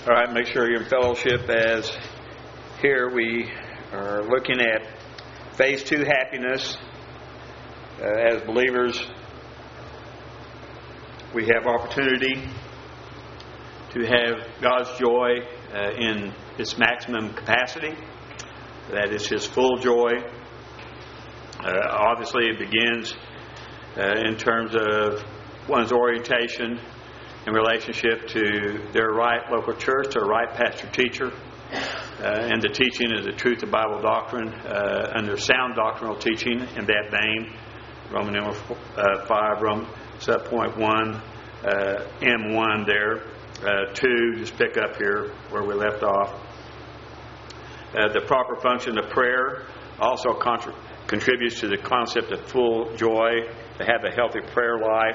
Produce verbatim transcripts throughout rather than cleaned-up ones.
All right, make sure you're in fellowship, as here we are looking at phase two happiness. Uh, as believers, we have opportunity to have God's joy uh, in its maximum capacity. That is His full joy. Uh, obviously, it begins uh, in terms of one's orientation in relationship to their right local church, their right pastor teacher, uh, and the teaching of the truth of Bible doctrine uh, under sound doctrinal teaching in that vein. Roman number uh, five, Roman sub point one, uh, M one there. Uh, two, just pick up here where we left off. Uh, the proper function of prayer also contra- contributes to the concept of full joy, to have a healthy prayer life,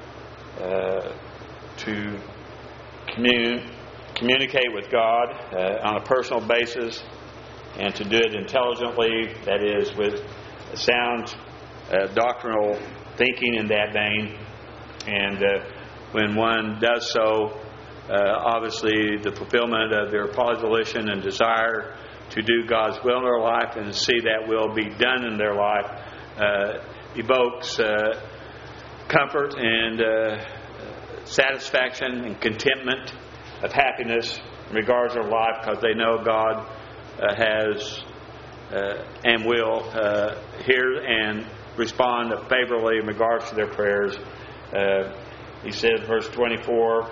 uh, to commune, communicate with God uh, on a personal basis, and to do it intelligently, that is, with sound uh, doctrinal thinking in that vein. And uh, when one does so, uh, obviously the fulfillment of their volition and desire to do God's will in their life and see that will be done in their life uh, evokes uh, comfort and uh, satisfaction and contentment of happiness in regards to their life, because they know God uh, has uh, and will uh, hear and respond favorably in regards to their prayers. Uh, he says, verse twenty-four,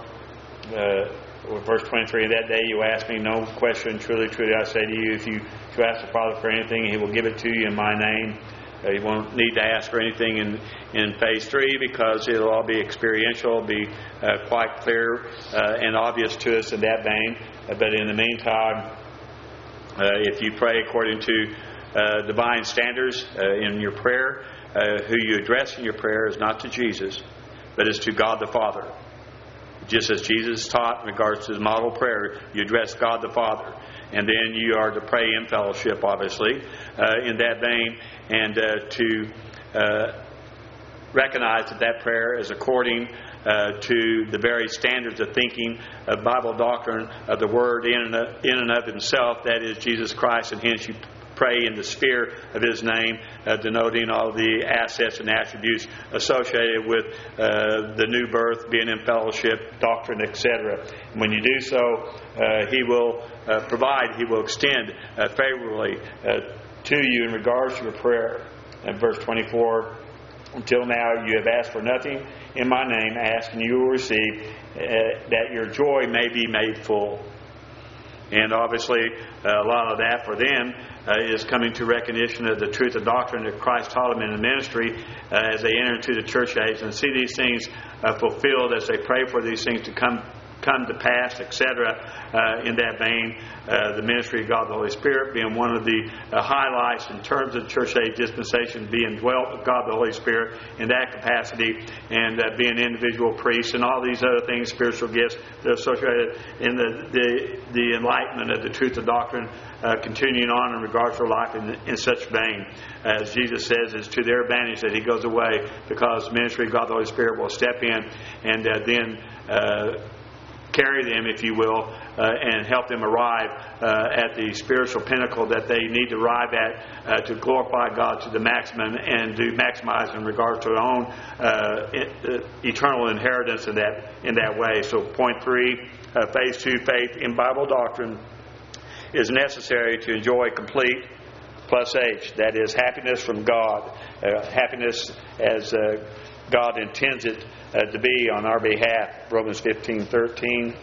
uh, or verse twenty-three, "In that day you ask me no question. Truly, truly, I say to you, if you, if you ask the Father for anything, He will give it to you in my name." Uh, you won't need to ask for anything in, in phase three, because it'll all be experiential, be uh, quite clear uh, and obvious to us in that vein. Uh, but in the meantime, uh, if you pray according to uh, divine standards uh, in your prayer, uh, who you address in your prayer is not to Jesus, but is to God the Father. Just as Jesus taught in regards to the model prayer, you address God the Father. And then you are to pray in fellowship, obviously, uh, in that vein, and uh, to uh, recognize that that prayer is according uh, to the very standards of thinking of Bible doctrine of the Word in and of, in and of Himself, that is Jesus Christ, and hence you pray in the sphere of His name, uh, denoting all the assets and attributes associated with uh, the new birth, being in fellowship, doctrine, et cetera. And when you do so, uh, He will uh, provide, He will extend uh, favorably uh, to you in regards to your prayer. And verse twenty-four, "Until now you have asked for nothing in my name. Ask and you will receive, uh, that your joy may be made full." And obviously, uh, a lot of that for them uh, is coming to recognition of the truth of doctrine that Christ taught them in the ministry uh, as they enter into the church age, and see these things uh, fulfilled as they pray for these things to come come to pass, et cetera. Uh, in that vein, uh, the ministry of God the Holy Spirit being one of the uh, highlights in terms of church age dispensation, being dwelt with God the Holy Spirit in that capacity, and uh, being individual priests, and all these other things, spiritual gifts that are associated in the the, the enlightenment of the truth of doctrine, uh, continuing on in regards to life in, in such vein. As Jesus says, it's to their advantage that He goes away, because the ministry of God the Holy Spirit will step in and uh, then uh, carry them, if you will, uh, and help them arrive uh, at the spiritual pinnacle that they need to arrive at uh, to glorify God to the maximum and to maximize in regard to their own uh, eternal inheritance in that in that way. So, point three, uh, phase two, faith in Bible doctrine is necessary to enjoy complete plus H, that is happiness from God, uh, happiness as uh, God intends it uh, to be on our behalf. Romans fifteen thirteen.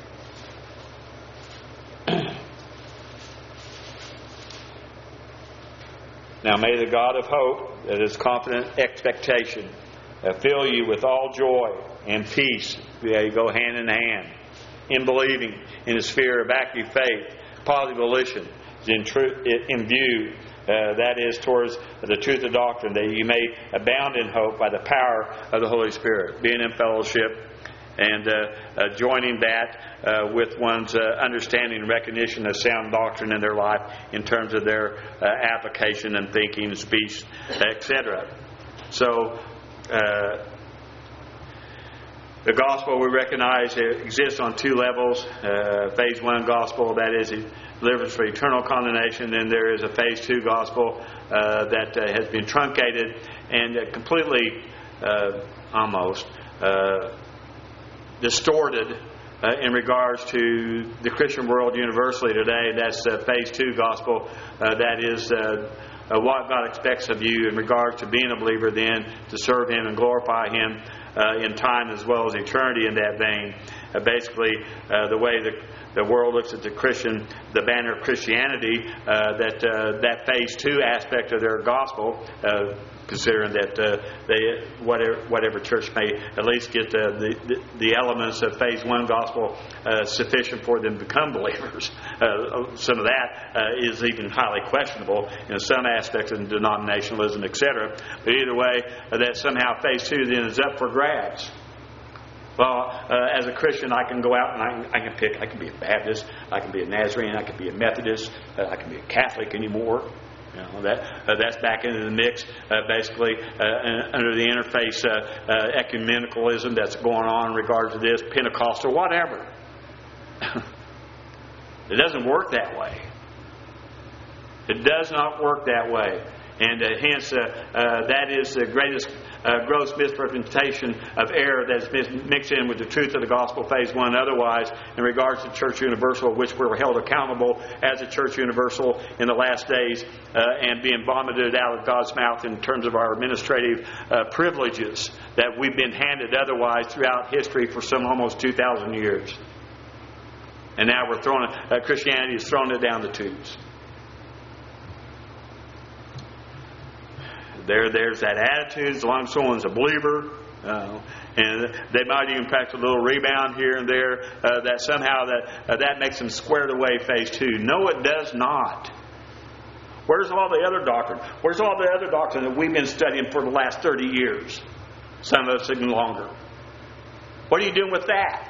"Now may the God of hope, that is confident expectation, uh, fill you with all joy and peace." Yeah, you go hand in hand in believing, in the sphere of active faith, positive volition, in tru- in view. Uh, that is towards the truth of doctrine, that you may abound in hope by the power of the Holy Spirit, being in fellowship and uh, uh, joining that uh, with one's uh, understanding and recognition of sound doctrine in their life in terms of their uh, application and thinking and speech, et cetera. So, uh, The gospel, we recognize, it exists on two levels. Uh, phase one gospel, that is deliverance for eternal condemnation. Then there is a phase two gospel uh, that uh, has been truncated and uh, completely, uh, almost, uh, distorted uh, in regards to the Christian world universally today. That's uh, phase two gospel. Uh, that is uh, uh, what God expects of you in regards to being a believer, then to serve Him and glorify Him uh, in time as well as eternity in that vein. Uh, basically, uh, the way the the world looks at the Christian, the banner of Christianity, uh, that uh, that phase two aspect of their gospel, uh, considering that uh, they whatever whatever church may at least get uh, the, the the elements of phase one gospel uh, sufficient for them to become believers. Uh, some of that uh, is even highly questionable in some aspects of denominationalism, et cetera. But either way, uh, that somehow phase two then is up for grabs. Well, uh, as a Christian, I can go out and I can, I can pick. I can be a Baptist. I can be a Nazarene. I can be a Methodist. Uh, I can be a Catholic anymore. You know, that uh, that's back into the mix, uh, basically uh, under the interface uh, uh, ecumenicalism that's going on in regards to this, Pentecostal, whatever. It doesn't work that way. It does not work that way. And uh, hence, uh, uh, that is the greatest uh, gross misrepresentation of error that's mixed in with the truth of the gospel, phase one. Otherwise, in regards to Church Universal, which we're held accountable as a Church Universal in the last days uh, and being vomited out of God's mouth in terms of our administrative uh, privileges that we've been handed otherwise throughout history for some almost two thousand years. And now we're throwing uh, Christianity is throwing it down the tubes. There, there's that attitude as long as someone's a believer, uh, and they might even practice a little rebound here and there. Uh, that somehow that uh, that makes them squared away phase two. No, it does not. Where's all the other doctrine? Where's all the other doctrine that we've been studying for the last thirty years? Some of us even longer. What are you doing with that?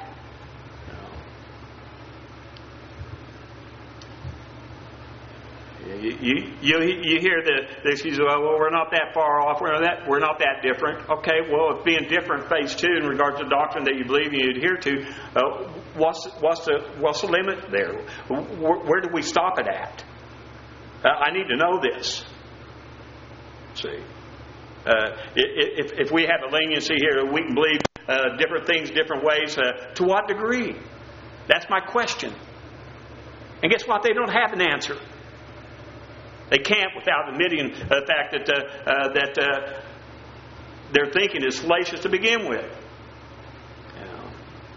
You, you, you hear the, the excuse, well, we're not that far off, we're not that, we're not that different. Okay, well, if being different, phase two, in regard to the doctrine that you believe and you adhere to, uh, what's, what's, the, what's the limit there? Where, where do we stop it at? Uh, I need to know this. See, uh, if, if we have a leniency here, we can believe uh, different things, different ways. Uh, to what degree? That's my question. And guess what? They don't have an answer. They can't without admitting the fact that uh, uh, that uh, their thinking is fallacious to begin with. You know.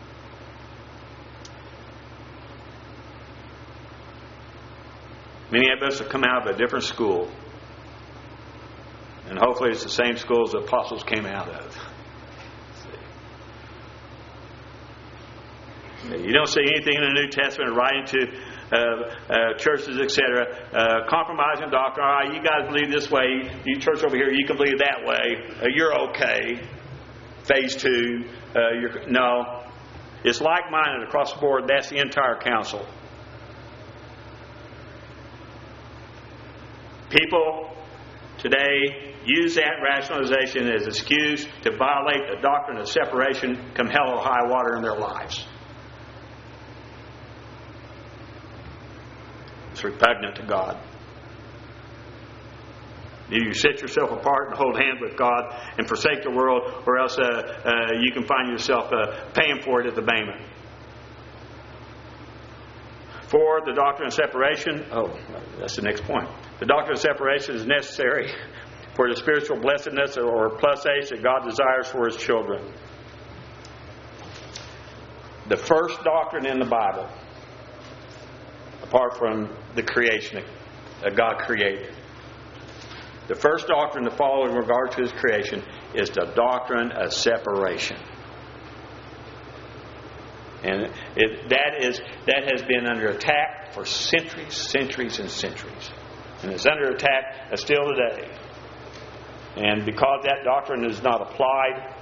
Many of us have come out of a different school, and hopefully it's the same school as the apostles came out of. You don't see anything in the New Testament writing to Uh, uh, churches, et cetera, uh, compromising doctrine. All right, you guys believe this way. You church over here, you can believe that way. Uh, you're okay. Phase two. Uh, you're, no. It's like-minded across the board. That's the entire council. People today use that rationalization as an excuse to violate the doctrine of separation come hell or high water in their lives. It's repugnant to God. Either you set yourself apart and hold hands with God and forsake the world, or else uh, uh, you can find yourself uh, paying for it at the payment. For the doctrine of separation, oh, that's the next point. The doctrine of separation is necessary for the spiritual blessedness or plus H that God desires for His children. The first doctrine in the Bible, apart from the creation that God created, the first doctrine to follow in regard to His creation is the doctrine of separation. And it, that is that has been under attack for centuries, centuries, and centuries. And it's under attack still today. And because that doctrine is not applied,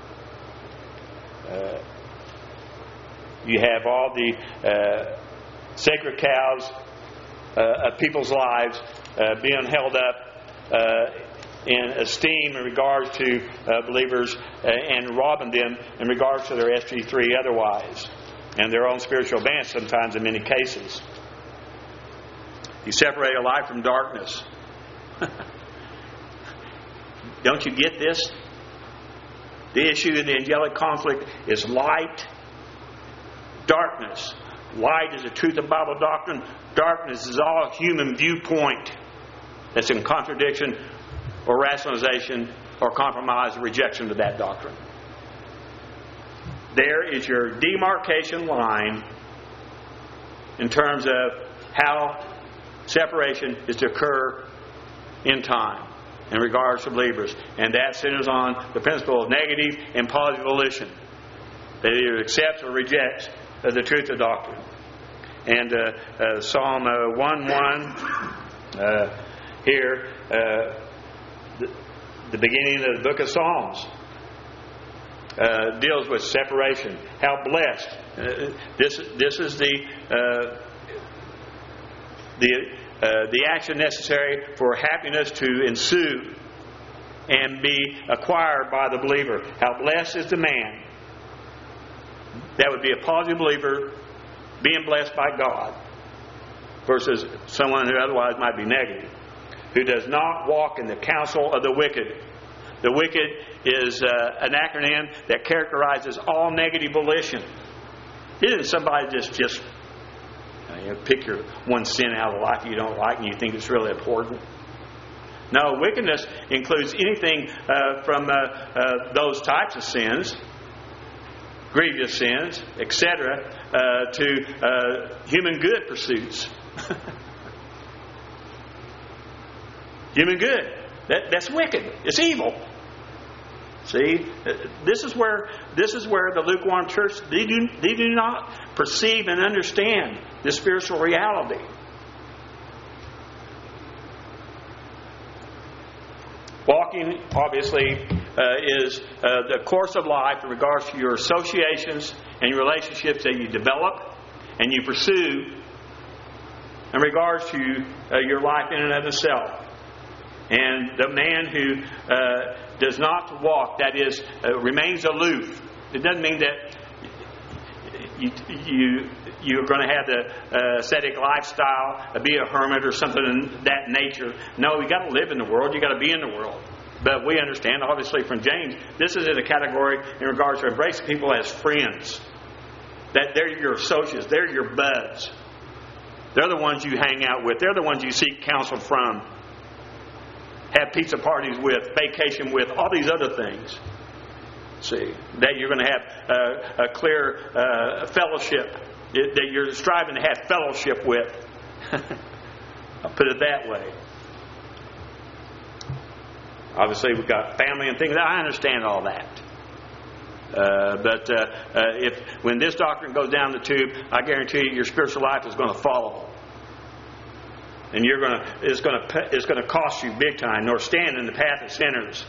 uh, you have all the uh, sacred cows uh, of people's lives uh, being held up uh, in esteem in regards to uh, believers uh, and robbing them in regards to their S G three otherwise, and their own spiritual advance sometimes in many cases. You separate a light from darkness. Don't you get this? The issue in the angelic conflict is light, darkness. Light is the truth of Bible doctrine. Darkness is all human viewpoint that's in contradiction or rationalization or compromise or rejection of that doctrine. There is your demarcation line in terms of how separation is to occur in time in regards to believers. And that centers on the principle of negative and positive volition. That either accepts or rejects uh, the truth of doctrine. And uh, uh, Psalm uh, one one uh, here, uh, the, the beginning of the book of Psalms, uh, deals with separation. How blessed. Uh, this, this is the... Uh, the Uh, the action necessary for happiness to ensue and be acquired by the believer. How blessed is the man. That would be a positive believer being blessed by God versus someone who otherwise might be negative, who does not walk in the counsel of the wicked. The wicked is uh, an acronym that characterizes all negative volition. Isn't somebody just just You know, pick your one sin out of life you don't like and you think it's really important? No, wickedness includes anything uh, from uh, uh, those types of sins, grievous sins, et cetera, uh, to uh, human good pursuits. Human good. That, that's wicked. It's evil. See, this is where this is where the lukewarm church they do they do not perceive and understand the spiritual reality. Walking, obviously, uh, is uh, the course of life in regards to your associations and your relationships that you develop and you pursue in regards to uh, your life in and of itself. And the man who uh, does not walk, that is, uh, remains aloof. It doesn't mean that you, you, you're going to have the uh, ascetic lifestyle, uh, be a hermit or something in that nature. No, you got to live in the world. You got to be in the world. But we understand, obviously, from James, this is in a category in regards to embracing people as friends. That they're your associates. They're your buds. They're the ones you hang out with. They're the ones you seek counsel from. Have pizza parties with, vacation with, all these other things. See, that you're going to have uh, a clear uh, fellowship, it, that you're striving to have fellowship with. I'll put it that way. Obviously, we've got family and things. I understand all that. Uh, but uh, uh, if when this doctrine goes down the tube, I guarantee you your spiritual life is going to follow. And you're going to it's going to it's going to cost you big time. Nor stand in the path of sinners.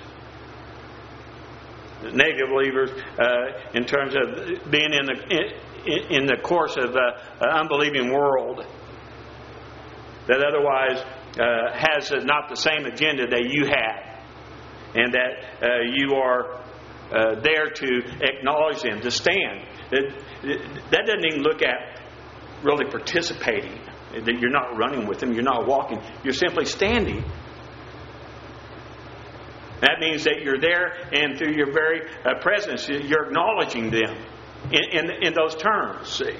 The negative believers, uh, in terms of being in the in, in the course of uh, an unbelieving world that otherwise uh, has not the same agenda that you have, and that uh, you are uh, there to acknowledge them, to stand. That, that doesn't even look at really participating. That you're not running with them, you're not walking, you're simply standing. That means that you're there, and through your very uh, presence, you're acknowledging them in, in, in those terms, see.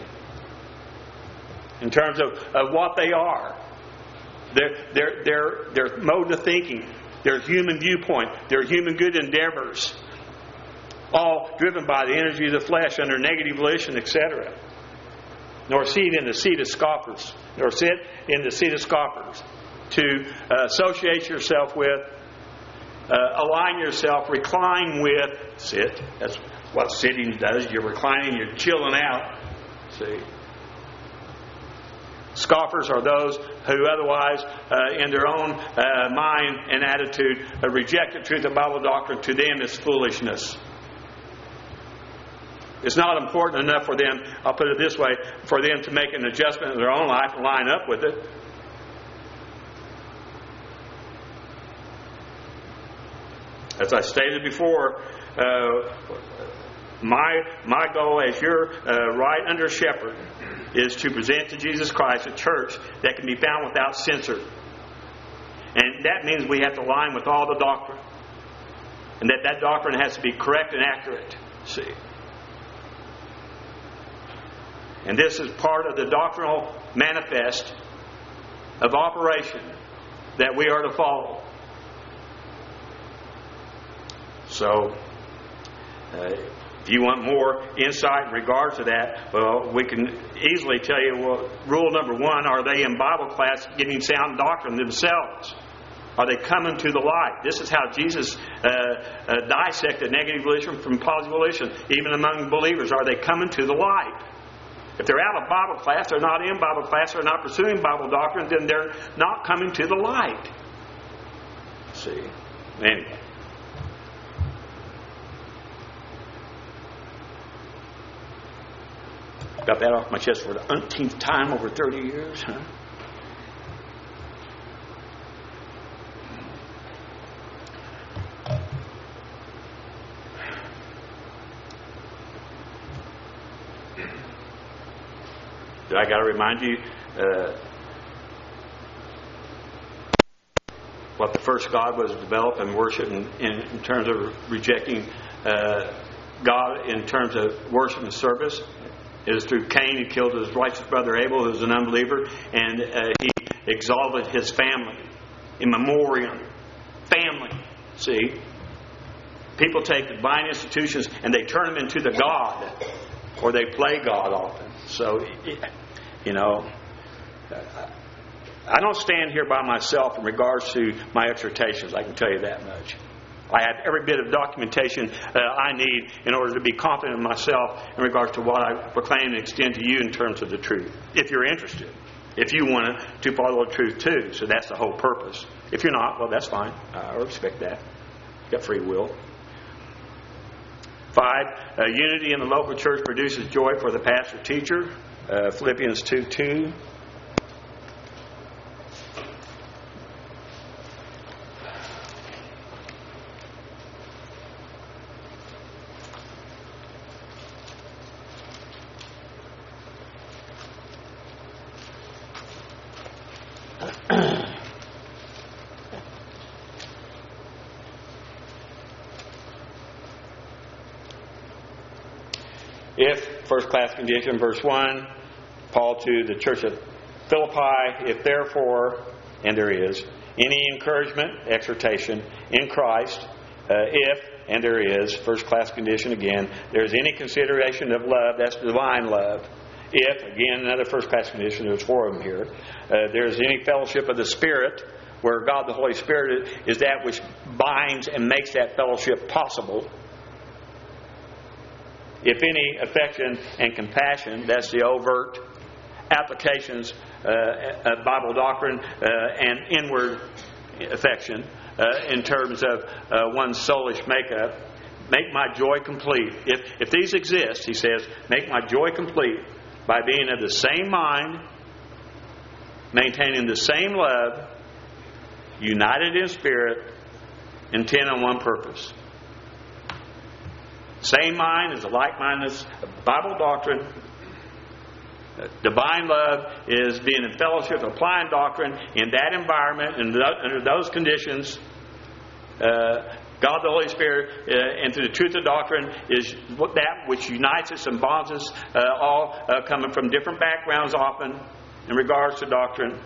In terms of, of what they are. Their, their, their, their mode of thinking, their human viewpoint, their human good endeavors. All driven by the energy of the flesh under negative volition, et cetera. Nor seat in the seat of scoffers. Nor sit in the seat of scoffers. To uh, associate yourself with, uh, align yourself, recline with, sit. That's what sitting does. You're reclining, you're chilling out. See? Scoffers are those who otherwise, uh, in their own uh, mind and attitude, uh, reject the truth of Bible doctrine. To them is foolishness. It's not important enough for them, I'll put it this way, for them to make an adjustment in their own life and line up with it. As I stated before, uh, my my goal as your uh, right under shepherd is to present to Jesus Christ a church that can be found without censor. And that means we have to align with all the doctrine. And that that doctrine has to be correct and accurate. See? And this is part of the doctrinal manifest of operation that we are to follow. So, uh, if you want more insight in regards to that, well, we can easily tell you, well, rule number one, are they in Bible class getting sound doctrine themselves? Are they coming to the light? This is how Jesus uh, uh, dissected negative volition from positive volition, even among believers. Are they coming to the light? If they're out of Bible class, they're not in Bible class, they're not pursuing Bible doctrine, then they're not coming to the light. See? Anyway. Got that off my chest for the umpteenth time over thirty years, huh? I got to remind you uh, what the first God was developed and worship in, in, in terms of rejecting uh, God in terms of worship and service. It is through Cain. He killed his righteous brother Abel, who was an unbeliever, and uh, he exalted his family in memoriam. Family. See? People take divine institutions and they turn them into the God, or they play God often. So, you know, I don't stand here by myself in regards to my exhortations. I can tell you that much. I have every bit of documentation uh, I need in order to be confident in myself in regards to what I proclaim and extend to you in terms of the truth. If you're interested. If you want to follow the truth too. So that's the whole purpose. If you're not, well, that's fine. I respect that. You've got free will. Five, uh, unity in the local church produces joy for the pastor teacher. Uh, Philippians two two. If, first class condition, verse one, Paul to the church of Philippi, if therefore, and there is, any encouragement, exhortation in Christ, uh, if, and there is, first class condition again, there's any consideration of love, that's divine love. If, again, another first class condition, there's four of them here, uh, there's any fellowship of the Spirit, where God the Holy Spirit is that which binds and makes that fellowship possible. If any affection and compassion, that's the overt applications uh, of Bible doctrine uh, and inward affection uh, in terms of uh, one's soulish makeup, make my joy complete. If, if these exist, he says, make my joy complete by being of the same mind, maintaining the same love, united in spirit, intent on one purpose. Same mind is a like-mindedness of Bible doctrine. Divine love is being in fellowship, applying doctrine in that environment and under those conditions. Uh, God the Holy Spirit uh, and through the truth of doctrine is that which unites us and bonds us, uh, all uh, coming from different backgrounds often in regards to doctrine.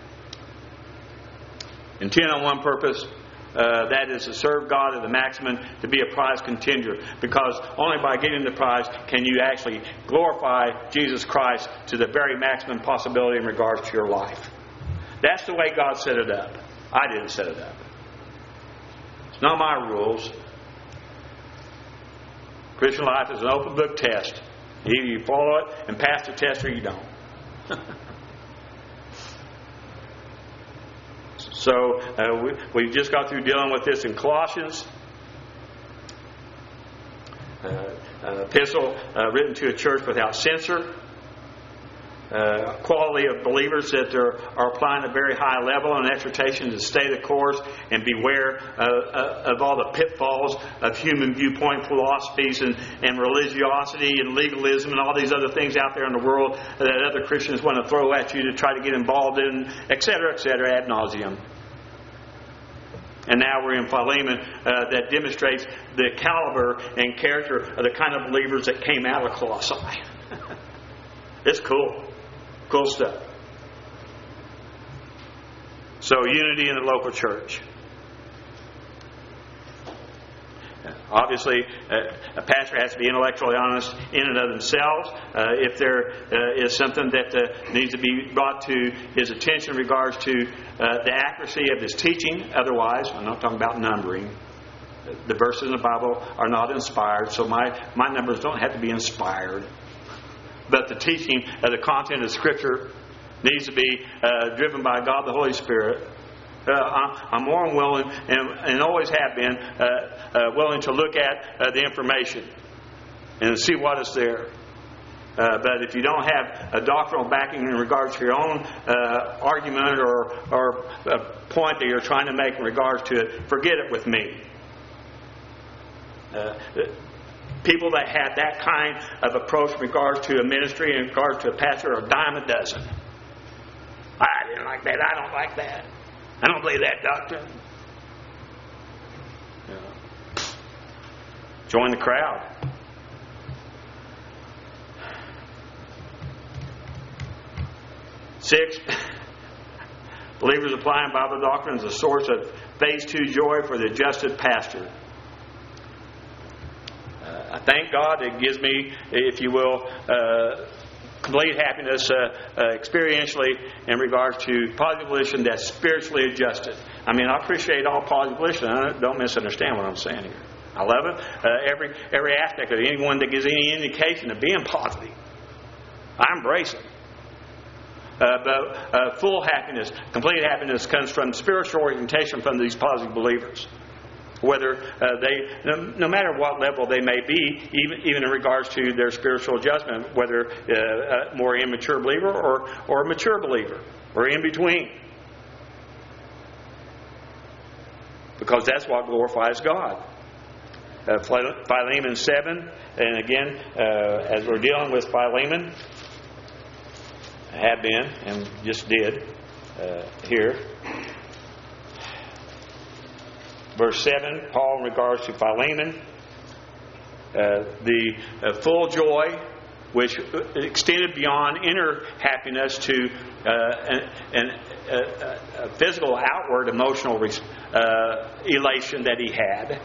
Intent on one purpose. Uh, that is to serve God at the maximum, to be a prize contender. Because only by getting the prize can you actually glorify Jesus Christ to the very maximum possibility in regards to your life. That's the way God set it up. I didn't set it up. It's not my rules. Christian life is an open book test. Either you follow it and pass the test or you don't. So uh, we, we just got through dealing with this in Colossians. Uh, an epistle uh, written to a church without censor. uh, quality of believers that are, are applying a very high level and exhortation to stay the course and beware uh, of all the pitfalls of human viewpoint philosophies and, and religiosity and legalism and all these other things out there in the world that other Christians want to throw at you to try to get involved in, et cetera, et cetera, ad nauseum. And now we're in Philemon uh, that demonstrates the caliber and character of the kind of believers that came out of Colossae. It's cool. Cool stuff. So, unity in the local church. Obviously, uh, a pastor has to be intellectually honest in and of themselves. Uh, if there uh, is something that uh, needs to be brought to his attention in regards to uh, the accuracy of his teaching, otherwise, I'm not talking about numbering. The verses in the Bible are not inspired, so my, my numbers don't have to be inspired. But the teaching of the content of Scripture needs to be uh, driven by God the Holy Spirit. Uh, I'm more than willing, and, and always have been, uh, uh, willing to look at uh, the information and see what is there. Uh, but if you don't have a doctrinal backing in regards to your own uh, argument or, or a point that you're trying to make in regards to it, forget it with me. Uh, people that had that kind of approach in regards to a ministry and in regards to a pastor are a dime a dozen. I didn't like that. I don't like that. I don't believe that doctrine. Yeah. Join the crowd. Six, believers applying Bible doctrine as a source of phase two joy for the adjusted pastor. Uh, I thank God that gives me, if you will, uh, complete happiness uh, uh, experientially in regards to positive volition that's spiritually adjusted. I mean, I appreciate all positive volition. I don't misunderstand what I'm saying here. I love it. Uh, every every aspect of it. Anyone that gives any indication of being positive, I embrace it. Uh, but uh, full happiness, complete happiness comes from spiritual orientation from these positive believers. Whether uh, they, no, no matter what level they may be, even even in regards to their spiritual adjustment, whether uh, a more immature believer or, or a mature believer, or in between. Because that's what glorifies God. Uh, Philemon seven, and again, uh, as we're dealing with Philemon, have been, and just did, uh, here. Verse seven, Paul in regards to Philemon, uh, the uh, full joy which extended beyond inner happiness to uh, an, an, a, a physical outward emotional uh, elation that he had.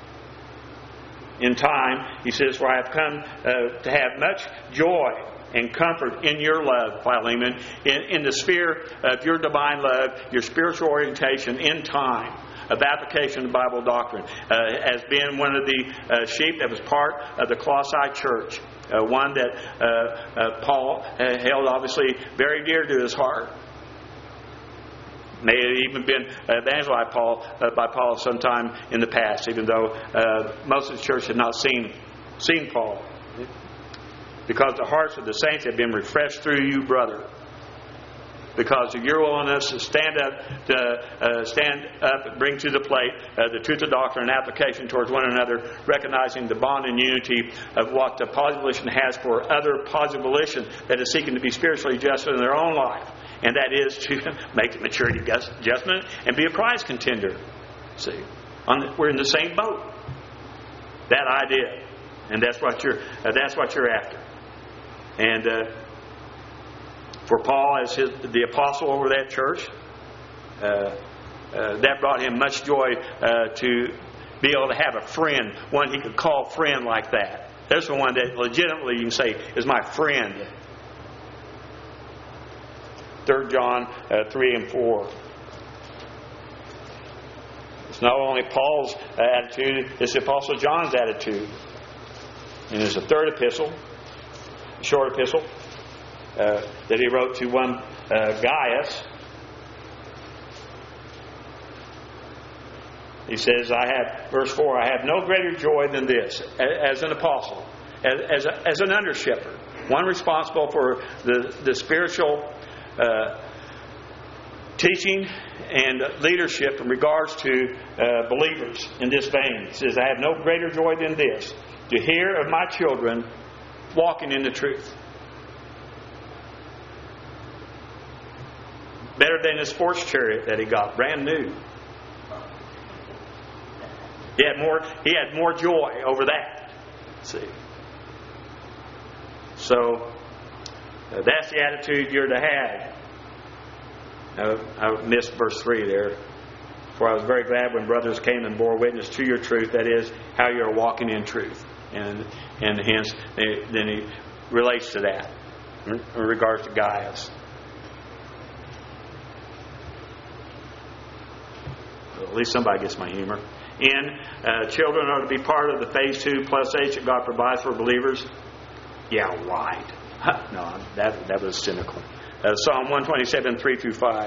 In time, he says, for I have come uh, to have much joy and comfort in your love, Philemon, in, in the sphere of your divine love, your spiritual orientation in time of application of Bible doctrine, uh, as being one of the uh, sheep that was part of the Colossae church, uh, one that uh, uh, Paul uh, held obviously very dear to his heart. May have even been evangelized Paul, uh, by Paul sometime in the past, even though uh, most of the church had not seen seen Paul. Because the hearts of the saints have been refreshed through you, brother. Because of your willingness to stand up, to uh, stand up and bring to the plate uh, the truth of doctrine and application towards one another, recognizing the bond and unity of what the positive volition has for other positive volition that is seeking to be spiritually adjusted in their own life. And that is to make the maturity adjustment and be a prize contender. See, on the, we're in the same boat. That idea, and that's what you're uh, that's what you're after. And uh, for Paul, as his, the apostle over that church, uh, uh, that brought him much joy uh, to be able to have a friend, one he could call friend like that. There's the one that legitimately you can say is my friend. Third John uh, three and four. It's not only Paul's attitude, it's the Apostle John's attitude. And there's a third epistle, a short epistle, uh, that he wrote to one uh, Gaius. He says, I have, verse four, I have no greater joy than this, as an apostle, as, as, a, as an under shepherd. one responsible for the, the spiritual uh, teaching and leadership in regards to uh, believers in this vein. He says, I have no greater joy than this, to hear of my children walking in the truth. Better than the sports chariot that he got, brand new. He had more, he had more joy over that. See? So, uh, that's the attitude you're to have. Uh, I missed verse three there. For I was very glad when brothers came and bore witness to your truth, that is, how you're walking in truth. And and hence, then he relates to that in regards to Gaius. Well, at least somebody gets my humor. And uh, children are to be part of the phase two plus H that God provides for believers. Yeah, right. No, that that was cynical. Uh, Psalm one twenty-seven, three through five.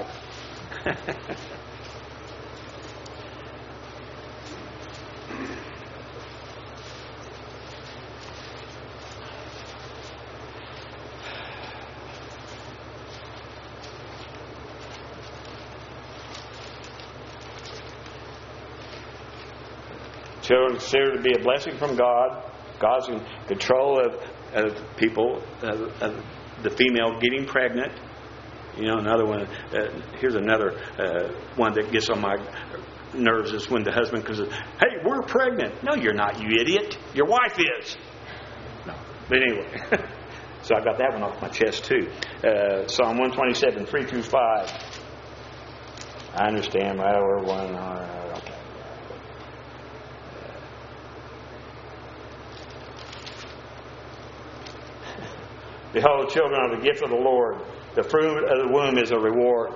Children are considered to be a blessing from God. God's in control of, of people, of, of the female getting pregnant. You know, another one. Uh, here's another uh, one that gets on my nerves is when the husband comes, "Hey, we're pregnant." No, you're not, you idiot. Your wife is. No, but anyway. So I got that one off my chest too. Uh, Psalm one twenty-seven, three through five. I understand. Well, we're one. Uh, okay. Behold, children are the gift of the Lord. The fruit of the womb is a reward.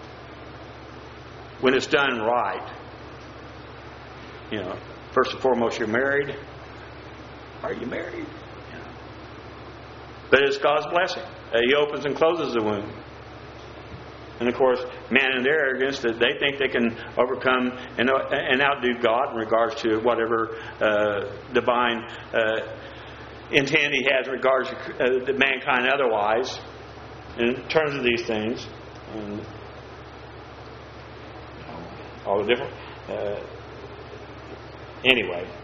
When it's done right. You know, first and foremost, you're married. Are you married? You know. But it's God's blessing. Uh, he opens and closes the womb. And of course, man in their arrogance, that they think they can overcome and, and outdo God in regards to whatever uh, divine uh, intent He has in regards to uh, mankind otherwise, in terms of these things, and all the different. Uh, anyway,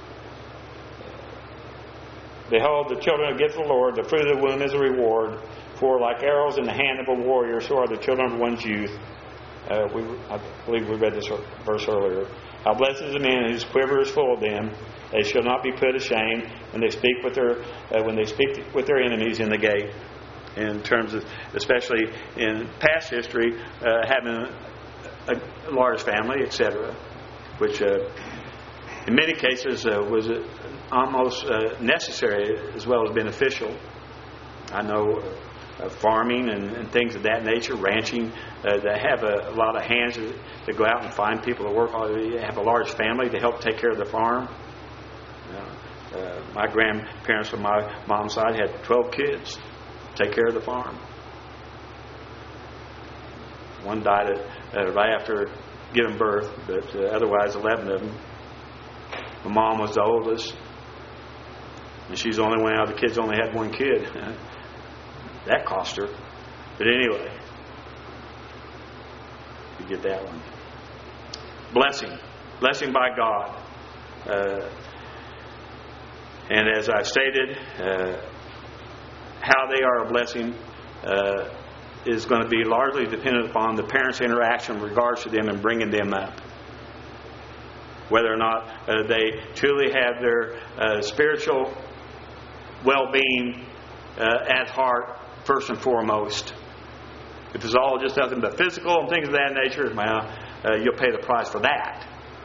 behold, the children of the gift of the Lord, the fruit of the womb is a reward. For like arrows in the hand of a warrior, so are the children of one's youth. Uh, we, I believe we read this verse earlier. How blessed is the man whose quiver is full of them. They shall not be put ashamed when they speak with their uh, when they speak with their enemies in the gate. In terms of, especially in past history, uh, having a, a large family, et cetera, which uh, in many cases uh, was almost uh, necessary as well as beneficial. I know. Uh, farming and, and things of that nature, ranching, uh, they have a, a lot of hands to, to go out and find people to work on. They have a large family to help take care of the farm. You know, uh, my grandparents from my mom's side had twelve kids to take care of the farm. One died at, uh, right after giving birth, but uh, otherwise eleven of them. My mom was the oldest, and she's the only one out of the kids only had one kid. That cost her. But anyway, you get that one. Blessing. Blessing by God. Uh, and as I stated, uh, how they are a blessing uh, is going to be largely dependent upon the parents' interaction in regards to them and bringing them up. Whether or not uh, they truly have their uh, spiritual well-being uh, at heart first and foremost. If it's all just nothing but physical and things of that nature, well, uh, you'll pay the price for that.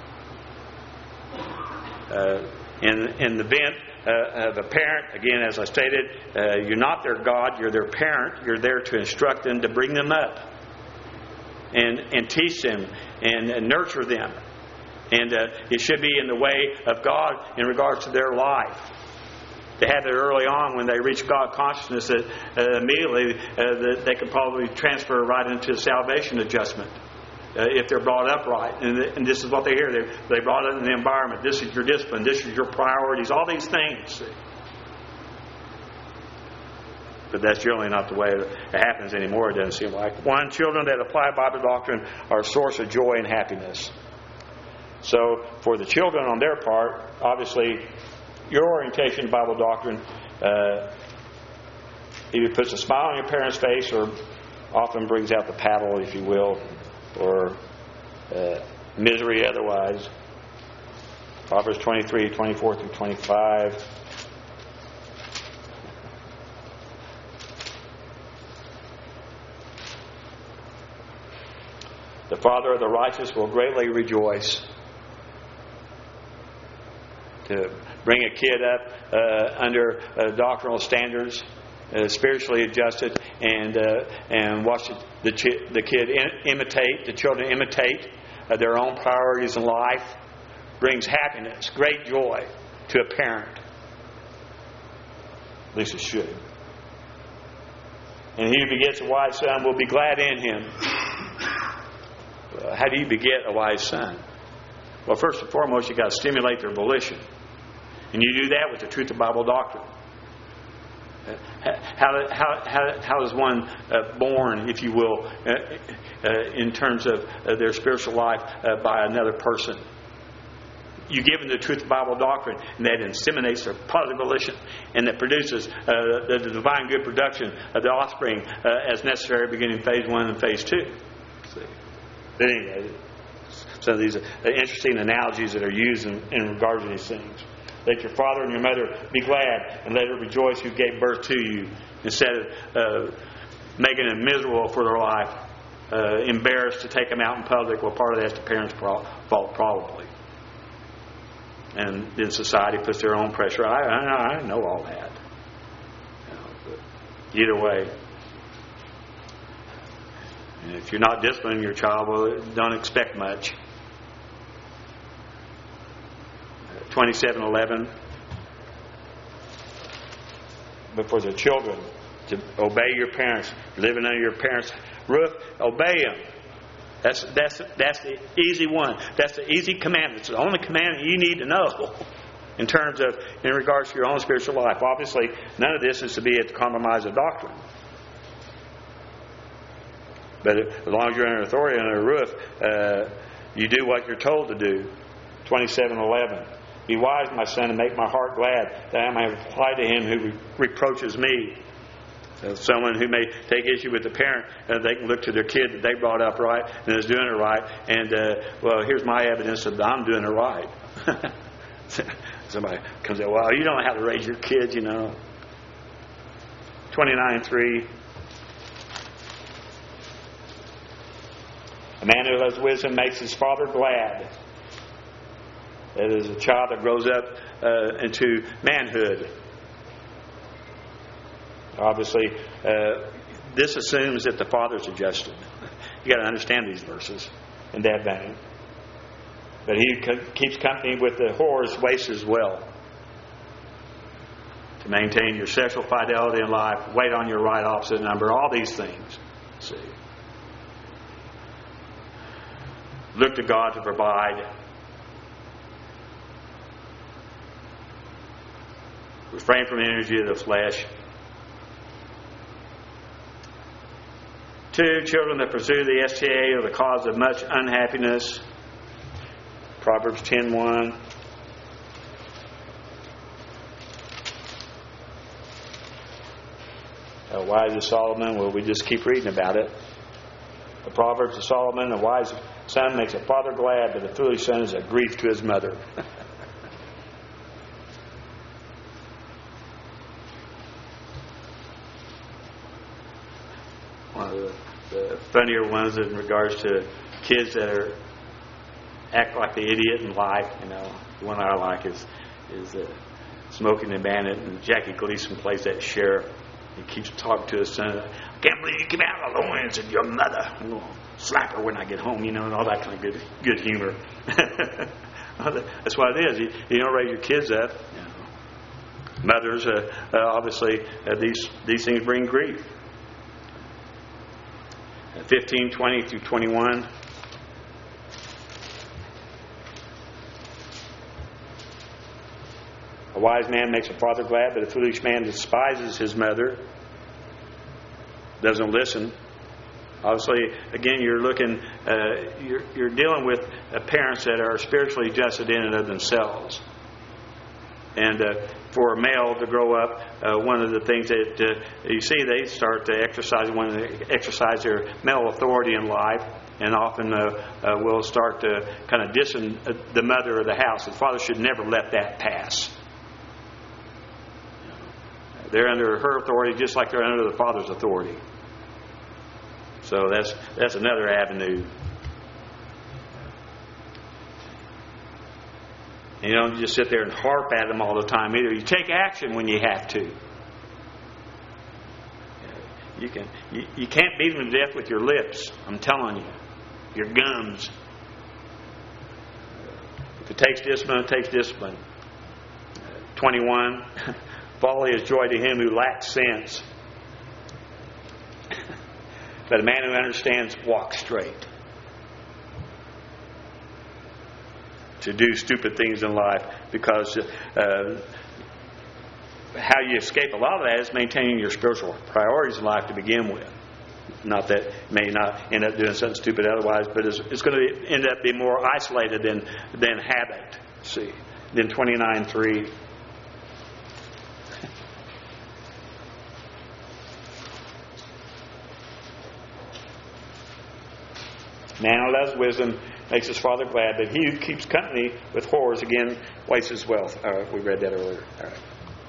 Uh, in, in the event uh, of a parent, again, as I stated, uh, you're not their God, you're their parent. You're there to instruct them, to bring them up, and and teach them and, and nurture them. And uh, it should be in the way of God in regards to their life. To have it early on when they reach God consciousness, that uh, immediately uh, that they can probably transfer right into the salvation adjustment uh, if they're brought up right. And, and this is what they hear. They, they brought up in the environment. This is your discipline. This is your priorities. All these things. but that's generally not the way it happens anymore, it doesn't seem like. One, children that apply Bible doctrine are a source of joy and happiness. So, for the children on their part, obviously, your orientation to Bible doctrine uh, either puts a smile on your parents' face or often brings out the paddle, if you will, or uh, misery otherwise. Proverbs twenty-three, twenty-four through twenty-five. The father of the righteous will greatly rejoice. To bring a kid up uh, under uh, doctrinal standards, uh, spiritually adjusted, and uh, and watch the ch- the kid in- imitate, the children imitate uh, their own priorities in life, brings happiness, great joy to a parent. At least it should. And he who begets a wise son will be glad in him. How do you beget a wise son? Well, first and foremost, you've got to stimulate their volition. And you do that with the truth of Bible doctrine. How, how, how, how is one uh, born, if you will, uh, uh, in terms of uh, their spiritual life uh, by another person? You give them the truth of Bible doctrine, and that inseminates their positive volition, and that produces uh, the, the divine good production of the offspring uh, as necessary, beginning phase one and phase two. See? But anyway, some of these are interesting analogies that are used in, in regard to these things. Let your father and your mother be glad, and let her rejoice who gave birth to you, instead of uh, making them miserable for their life, uh, embarrassed to take them out in public. Well, part of that's the parents' fault, probably. And then society puts their own pressure. I, I, I know all that. You know, but either way, and if you're not disciplining your child, well, don't expect much. twenty-seven eleven. But for the children, to obey your parents, living under your parents' roof, obey them. That's that's that's the easy one. That's the easy commandment. It's the only commandment you need to know in terms of in regards to your own spiritual life. Obviously, none of this is to be at the compromise of doctrine. But as long as you're under authority under a roof, uh, you do what you're told to do. twenty-seven eleven. Be wise, my son, and make my heart glad, that I may reply to him who re- reproaches me. Uh, someone who may take issue with the parent, uh, they can look to their kid that they brought up right and is doing it right. And, uh, well, here's my evidence that I'm doing it right. Somebody comes in, well, you don't know how to raise your kids, you know. twenty-nine three. A man who has wisdom makes his father glad. That is a child that grows up uh, into manhood. Obviously, uh, this assumes that the father's adjusted. You got to understand these verses in that vein. But he co- keeps company with the whores wastes as well. To maintain your sexual fidelity in life, wait on your right opposite number, all these things. See. Look to God to provide. Refrain from the energy of the flesh. Two, children that pursue the S T A are the cause of much unhappiness. Proverbs ten one. How wise is Solomon? Well, we just keep reading about it. The Proverbs of Solomon, a wise son makes a father glad, but a foolish son is a grief to his mother. One of the, the funnier ones in regards to kids that are act like the idiot in life. You know, the one I like is is uh, Smoking the Bandit, and Jackie Gleason plays that sheriff. He keeps talking to his son. I can't believe you came out of the loins of your mother. I'm going to slap her when I get home, you know, and all that kind of good good humor. That's what it is. You, you don't raise your kids up. You know. Mothers, uh, uh, obviously, uh, these these things bring grief. fifteen, twenty through twenty-one. A wise man makes a father glad, but a foolish man despises his mother. doesn't listen. Obviously, again, you're looking, uh, you're, you're dealing with uh, parents that are spiritually adjusted in and of themselves. And uh, for a male to grow up, uh, one of the things that uh, you see, they start to exercise, when they exercise their male authority in life, and often uh, uh, will start to kind of dissing the mother of the house. The father should never let that pass. They're under her authority just like they're under the father's authority. So that's that's another avenue. You don't just sit there and harp at them all the time either. You take action when you have to. You can you, you can't beat them to death with your lips. I'm telling you, your gums. If it takes discipline, it takes discipline. twenty-one. Folly is joy to him who lacks sense. But a man who understands walks straight. To do stupid things in life, because uh, how you escape a lot of that is maintaining your spiritual priorities in life to begin with. Not that you may not end up doing something stupid otherwise, but it's, it's going to end up being more isolated than than habit. See, then twenty-nine three. Man who loves wisdom makes his father glad, but he who keeps company with whores, again, wastes his wealth. All right, we read that earlier. All right.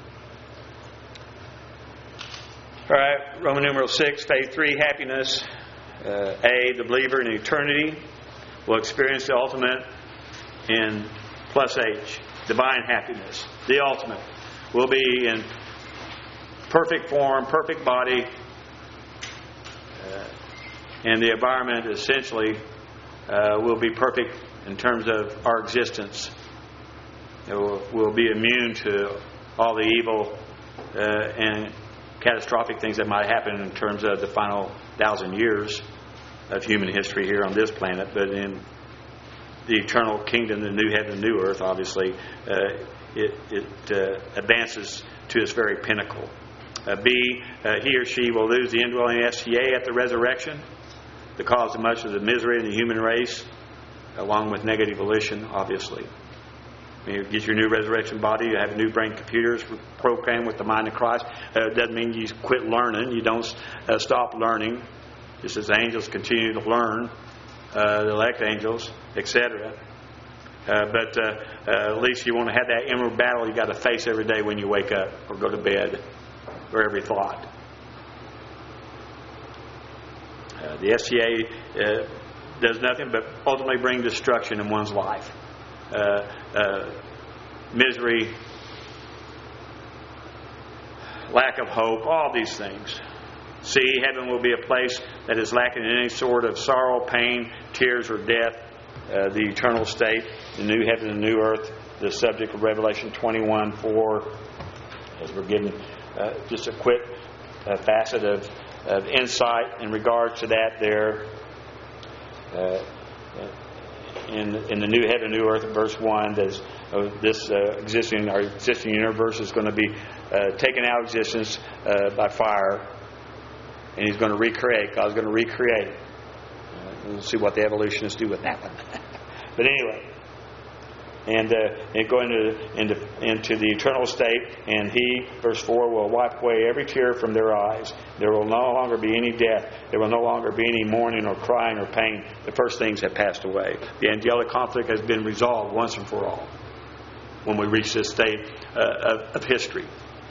All right, Roman numeral six, phase three, happiness. Uh, A, the believer in eternity will experience the ultimate in plus H, divine happiness. The ultimate will be in perfect form, perfect body, uh, and the environment essentially uh, will be perfect in terms of our existence. It will, will be immune to all the evil uh, and catastrophic things that might happen in terms of the final thousand years of human history here on this planet. But in the eternal kingdom, the new heaven and new earth, obviously, uh, it, it uh, advances to its very pinnacle. Uh, B, uh, he or she will lose the indwelling S T A at the resurrection, the cause of much of the misery in the human race, along with negative volition, obviously. You get your new resurrection body, you have new brain computers programmed with the mind of Christ. Uh, it doesn't mean you quit learning. You don't uh, stop learning. Just as angels continue to learn, uh, the elect angels, et cetera. Uh, but uh, uh, at least you want to have that inner battle you got to face every day when you wake up or go to bed, or every thought. Uh, the S T A uh, does nothing but ultimately bring destruction in one's life. Uh, uh, misery, lack of hope, all these things. See, heaven will be a place that is lacking in any sort of sorrow, pain, tears, or death. Uh, the eternal state, the new heaven and new earth, the subject of Revelation twenty-one four, as we're given uh, just a quick uh, facet of, of insight in regards to that there. Uh, In, in the new heaven, new earth, verse one, this, uh, this uh, existing our existing universe is going to be uh, taken out of existence uh, by fire, and He's going to recreate. God's going to recreate. Uh, we'll see what the evolutionists do with that one. But anyway, and uh, and go into, into into the eternal state, and He, verse four, will wipe away every tear from their eyes. There will no longer be any death. There will no longer be any mourning or crying or pain. The first things have passed away. The angelic conflict has been resolved once and for all when we reach this state uh, of, of history.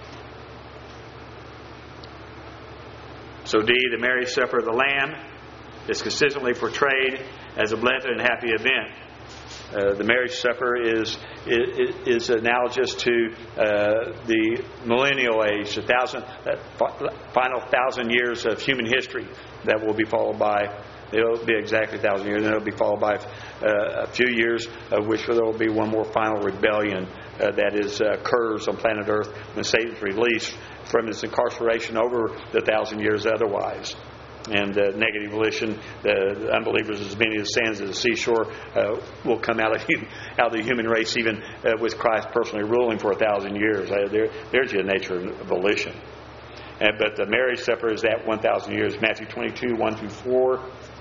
So D, the marriage supper of the Lamb is consistently portrayed as a blessed and happy event. Uh, the marriage supper is is, is analogous to uh, the millennial age, the thousand, that final thousand years of human history that will be followed by. It'll be exactly a thousand years, and it'll be followed by uh, a few years, of which there will be one more final rebellion uh, that is uh, occurs on planet Earth when Satan's released from his incarceration over the thousand years otherwise. And uh, negative volition, the, the unbelievers, as many as the sands of the seashore, uh, will come out of out of the human race, even uh, with Christ personally ruling for a thousand years. Uh, there, there's your nature of volition. Uh, but the marriage supper is that one thousand years. Matthew twenty-two, one through four.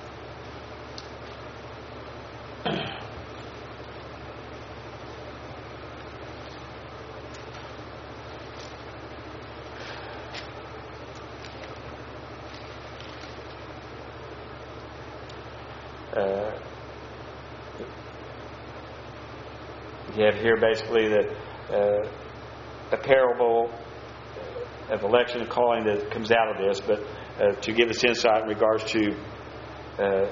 Uh, you have here basically that uh, a parable of election and calling that comes out of this, but uh, to give us insight in regards to uh,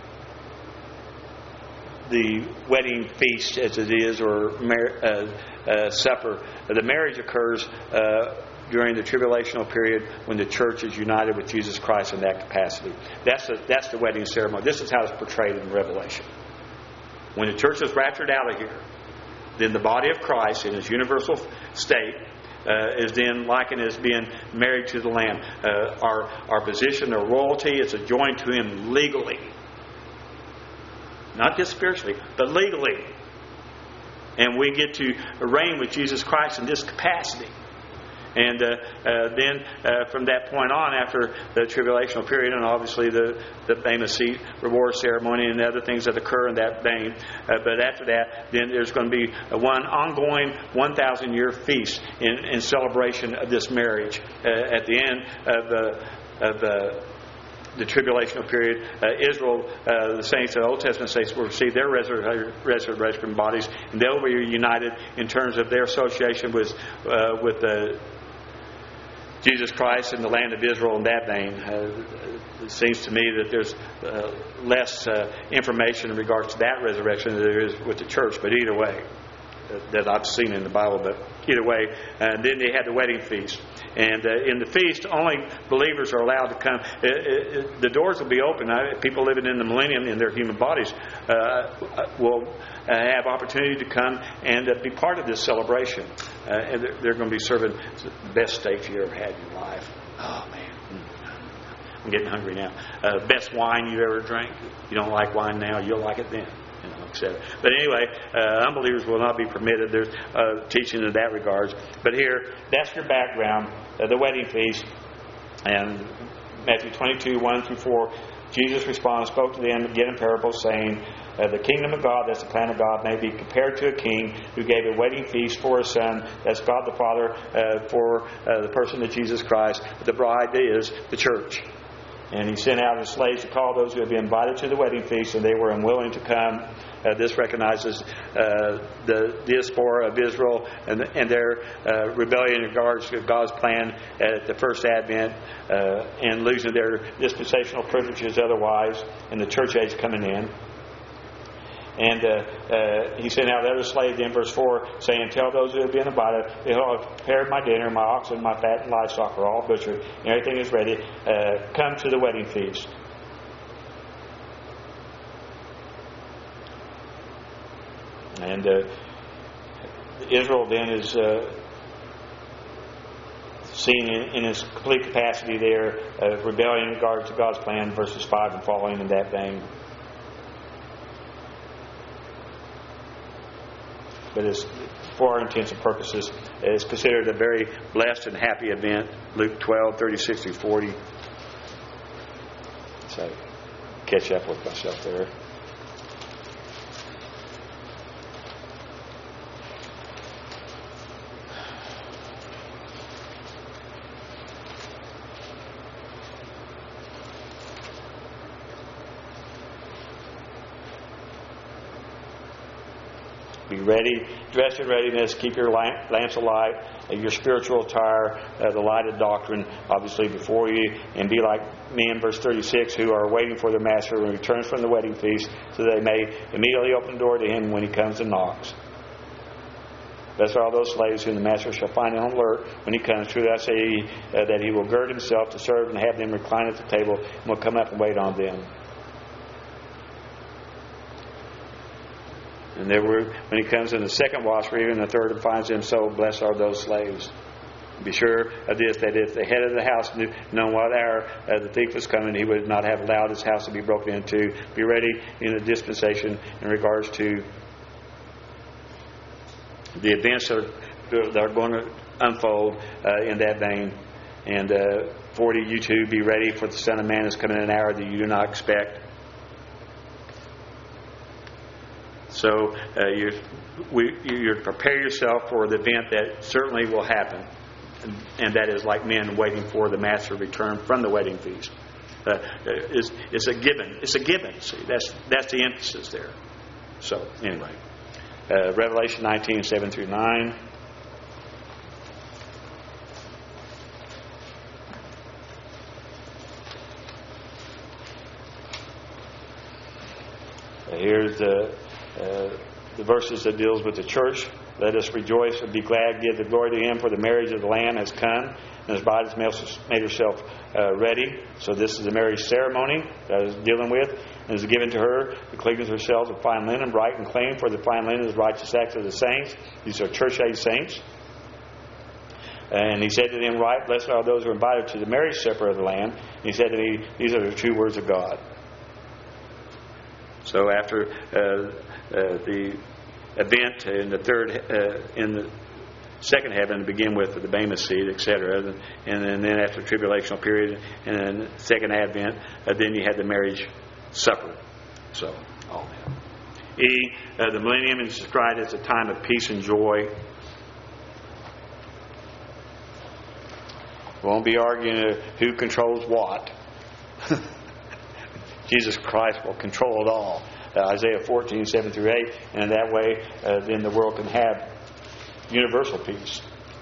the wedding feast as it is, or mar- uh, uh, supper. The marriage occurs uh, during the tribulational period when the church is united with Jesus Christ in that capacity. That's the, that's the wedding ceremony. This is how it's portrayed in Revelation. When the church is raptured out of here, then the body of Christ in its universal state uh, is then likened as being married to the Lamb. Uh, our, our position, our royalty is adjoined to Him legally. Not just spiritually, but legally. And we get to reign with Jesus Christ in this capacity. And uh, uh, then uh, from that point on, after the tribulational period, and obviously the, the famous seat reward ceremony and other things that occur in that vein, uh, but after that, then there's going to be a one ongoing one thousand year feast in, in celebration of this marriage. Uh, at the end of the, of the the tribulational period, uh, Israel, uh, the saints of the Old Testament saints will receive their resur- resurrection bodies, and they'll be united in terms of their association with uh, with the Jesus Christ in the land of Israel in that vein. Uh, it seems to me that there's uh, less uh, information in regards to that resurrection than there is with the church, but either way, uh, that I've seen in the Bible, but either way, and uh, then they had the wedding feast. And uh, in the feast, only believers are allowed to come. It, it, it, the doors will be open. I, people living in the millennium in their human bodies uh, will uh, have opportunity to come and uh, be part of this celebration. Uh, and they're, they're going to be serving the best steak you ever had in your life. Oh, man. I'm getting hungry now. Uh, best wine you ever drank. You don't like wine now, you'll like it then. You know, et cetera. But anyway, uh, unbelievers will not be permitted. There's uh, teaching in that regards. But here, that's your background, uh, the wedding feast. And Matthew twenty-two, one through four, Jesus responded, spoke to them again in parables, saying, uh, the kingdom of God, that's the plan of God, may be compared to a king who gave a wedding feast for his son. That's God the Father uh, for uh, the person of Jesus Christ. The bride is the church. And he sent out his slaves to call those who had been invited to the wedding feast, and they were unwilling to come. Uh, this recognizes uh, the diaspora of Israel and, and their uh, rebellion in regards to God's plan at the first advent uh, and losing their dispensational privileges otherwise, and the church age coming in. And uh, uh, he sent out other slaves in verse four, saying, tell those who have been invited, behold, I have prepared my dinner, my oxen, my fat, and livestock are all butchered, and everything is ready. Uh, come to the wedding feast. And uh, Israel then is uh, seen in, in its complete capacity there of rebellion in regards to God's plan, verses five and following in that vein. But it's, for our intents and purposes, it's considered a very blessed and happy event. Luke twelve, thirty-six through forty. So, catch up with myself there. Be ready, dress in readiness, keep your lamp, lamps alight, uh, your spiritual attire, uh, the light of doctrine, obviously before you, and be like men, verse thirty-six, who are waiting for their master when he returns from the wedding feast, so they may immediately open the door to him when he comes and knocks. Blessed are all those slaves whom the master shall find on alert when he comes. Truly I say uh, that he will gird himself to serve and have them recline at the table, and will come up and wait on them. And there were, when he comes in the second watch, or even the third, and finds them so, blessed are those slaves. Be sure of this, that if the head of the house knew known what hour uh, the thief was coming, he would not have allowed his house to be broken into. Be ready in the dispensation in regards to the events that are, that are going to unfold uh, in that vein. And uh, forty, you too, be ready, for the Son of Man is coming in an hour that you do not expect. So uh, you we, you prepare yourself for the event that certainly will happen. And, and that is like men waiting for the master to return from the wedding feast. Uh, it's, it's a given. It's a given. See, that's that's the emphasis there. So anyway, uh, Revelation nineteen, seven through nine. Uh, here's the uh, the verses that deals with the church. Let us rejoice and be glad, give the glory to Him, for the marriage of the Lamb has come, and His bride has made herself uh, ready. So this is the marriage ceremony that is dealing with, and is given to her who cleaves herself with fine linen, bright and clean, for the fine linen is righteous acts of the saints. These are church-age saints. And He said to them, Right, blessed are those who are invited to the marriage supper of the Lamb. And He said to me, These are the true words of God. So after uh, uh, the event in the third, uh, in the second heaven, to begin with the Bema seat, et cetera, and, and then after the tribulational period, and then second advent, uh, then you had the marriage supper. So, all that. E, uh, the millennium is described as a time of peace and joy. We won't be arguing uh, who controls what. Jesus Christ will control it all. Uh, Isaiah fourteen, seven through eight, and that way uh, then the world can have universal peace.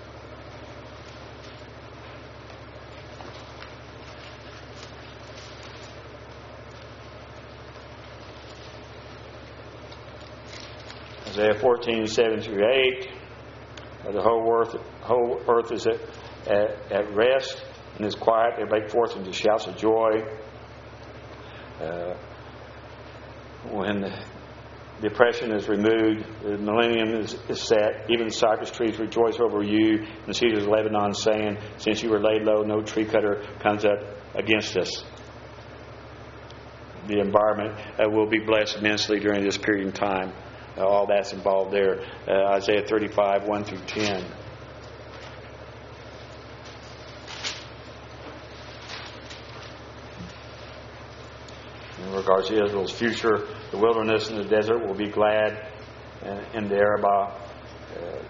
Isaiah fourteen, seven through eight, uh, the whole earth, whole earth is at, at, at rest and is quiet. They break forth into shouts of joy. Uh, when the, the oppression is removed, the millennium is, is set, even the cypress trees rejoice over you, and the cedars of Lebanon, saying, Since you were laid low, no tree cutter comes up against us. The environment uh, will be blessed immensely during this period of time. Uh, all that's involved there. Uh, Isaiah thirty-five, one through ten. In regards to Israel's future, the wilderness and the desert will be glad, and the Arabah, uh,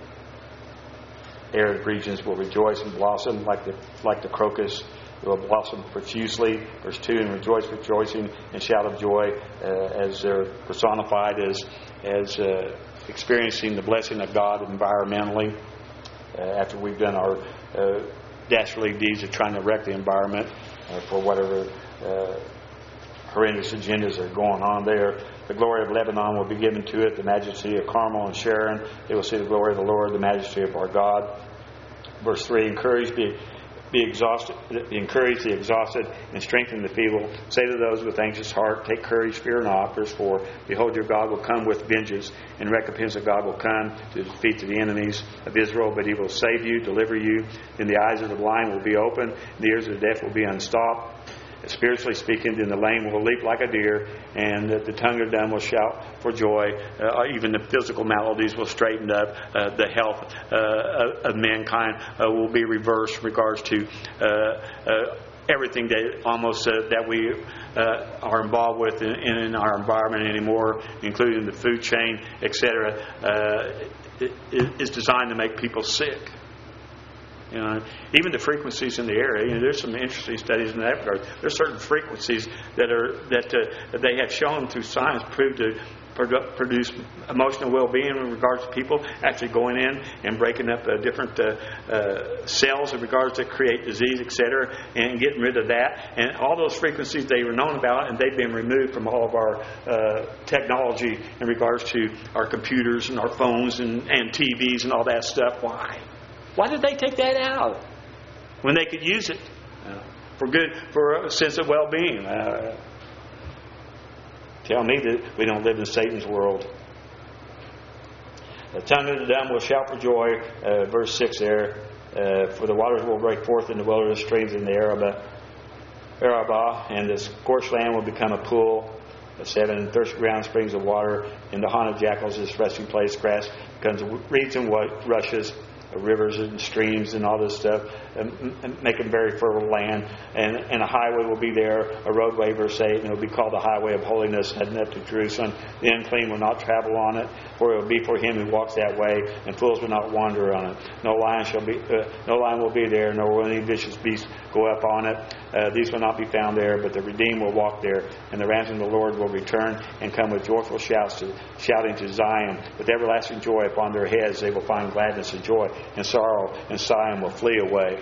arid regions will rejoice and blossom like the like the crocus. It will blossom profusely. Verse two, and rejoice, rejoicing, and shout of joy, uh, as they're personified as as uh, experiencing the blessing of God environmentally. Uh, after we've done our uh, dastardly deeds of trying to wreck the environment uh, for whatever Uh, horrendous agendas are going on there. The glory of Lebanon will be given to it, the majesty of Carmel and Sharon. They will see the glory of the Lord, the majesty of our God. Verse three, encourage, be, be exhausted, encourage the exhausted, and strengthen the feeble. Say to those with anxious heart, take courage, fear not. Verse four, behold, your God will come with vengeance, and recompense of God will come to defeat the enemies of Israel, but He will save you, deliver you. Then the eyes of the blind will be opened, and the ears of the deaf will be unstopped. Spiritually speaking, then the lame will leap like a deer, and the tongue of the dumb will shout for joy. Uh, even the physical maladies will straighten up. Uh, the health uh, of mankind uh, will be reversed in regards to uh, uh, everything that almost uh, that we uh, are involved with in, in our environment anymore, including the food chain, et cetera. Uh, it is designed to make people sick. You know, even the frequencies in the air. You know, there's some interesting studies in that regard. There's certain frequencies that are that, uh, that they have shown through science proved to produce emotional well-being in regards to people actually going in and breaking up uh, different uh, uh, cells in regards to create disease, et cetera, and getting rid of that. And all those frequencies they were known about, and they've been removed from all of our uh, technology in regards to our computers and our phones and, and T Vs and all that stuff. Why? Why did they take that out when they could use it uh, for good, for a sense of well-being? Uh, tell me that we don't live in Satan's world. The tongue of the dumb will shout for joy. Uh, verse six there. Uh, for the waters will break forth in the wilderness, streams in the Arabah, Arabah, and the scorched land will become a pool. The seven thirsty ground springs of water. In the haunt of jackals, this resting place, grass becomes reeds and rushes. rivers and streams and all this stuff, and, and making very fertile land. And, and a highway will be there, a roadway, verse eight, and it will be called the highway of holiness, heading up to Jerusalem. The unclean will not travel on it, for it will be for him who walks that way, and fools will not wander on it. No lion shall be, uh, no lion will be there, nor will any vicious beast go up on it. Uh, these will not be found there, but the redeemed will walk there, and the ransom of the Lord will return and come with joyful shouts, to, shouting to Zion. With everlasting joy upon their heads they will find gladness and joy, and sorrow and sighing will flee away.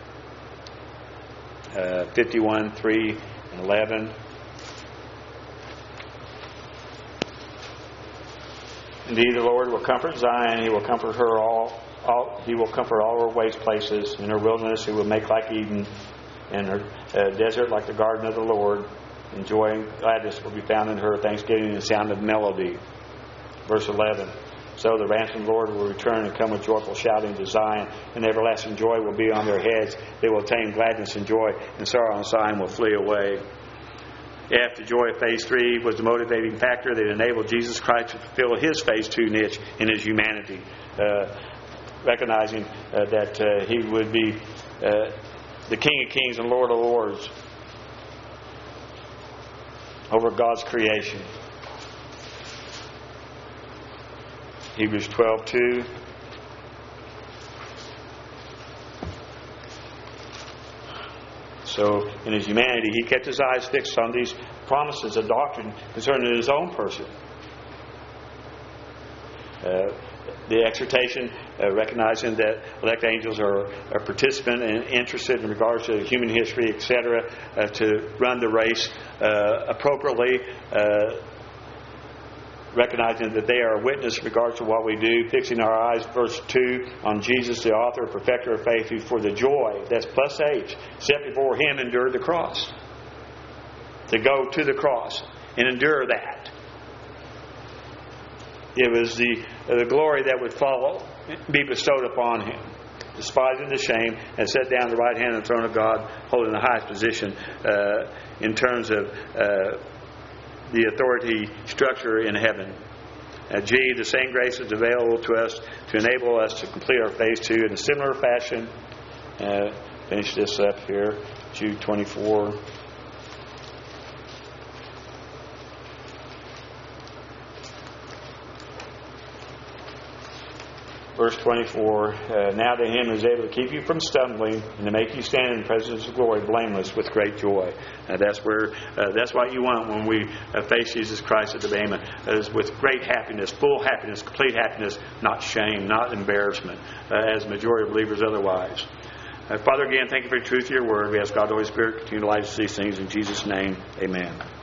Uh, fifty-one, three and eleven. Indeed, the Lord will comfort Zion. He will comfort her all. all he will comfort all her waste places. In her wilderness, He will make like Eden, and her uh, desert like the garden of the Lord. And joy and gladness will be found in her, thanksgiving and the sound of melody. Verse eleven. So the ransomed Lord will return and come with joyful shouting to Zion, and everlasting joy will be on their heads. They will attain gladness and joy, and sorrow and sighing will flee away. F, the joy of phase three was the motivating factor that enabled Jesus Christ to fulfill His phase two niche in His humanity, uh, recognizing uh, that uh, He would be uh, the King of Kings and Lord of Lords over God's creation. Hebrews twelve two. So, in His humanity, He kept His eyes fixed on these promises of doctrine concerning His own person. Uh, the exhortation, uh, recognizing that elect angels are a participant and interested in regards to human history, et cetera, uh, to run the race uh, appropriately, uh, recognizing that they are a witness in regards to what we do, fixing our eyes, verse two, on Jesus, the author and perfecter of faith, who for the joy, that's plus H, set before Him endured the cross. To go to the cross and endure that. It was the, the glory that would follow, be bestowed upon Him. Despising the shame, and set down at the right hand of the throne of God, holding the highest position uh, in terms of uh, the authority structure in heaven. Uh, G, the same grace is available to us to enable us to complete our phase two in a similar fashion. Uh, finish this up here, Jude twenty-four. Verse twenty-four, uh, now to Him who is able to keep you from stumbling and to make you stand in the presence of glory blameless with great joy. Uh, that's where uh, that's what you want when we uh, face Jesus Christ at the Bema, is with great happiness, full happiness, complete happiness, not shame, not embarrassment, uh, as the majority of believers otherwise. Uh, Father, again, thank You for the truth of Your word. We ask God, the Holy Spirit, continue to light us these things in Jesus' name. Amen.